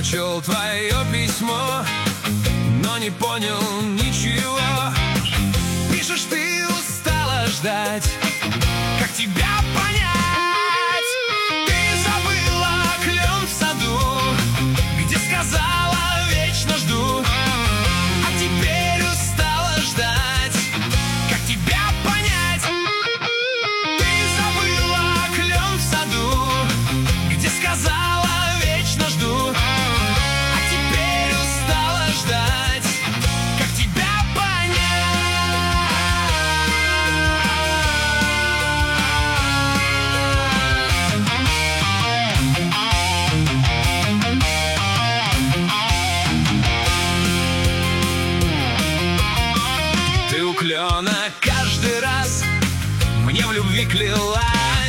прочел твое письмо, но не понял ничего. Пишешь, ты устала ждать, как тебя понять? Ты забыла клен в саду, где сказала вечно жду, а теперь устала ждать, как тебя понять? Ты забыла клен в саду, где сказала вечно жду, а теперь устала ждать, как тебя понять? Ты у клена каждый раз мне в любви клялась.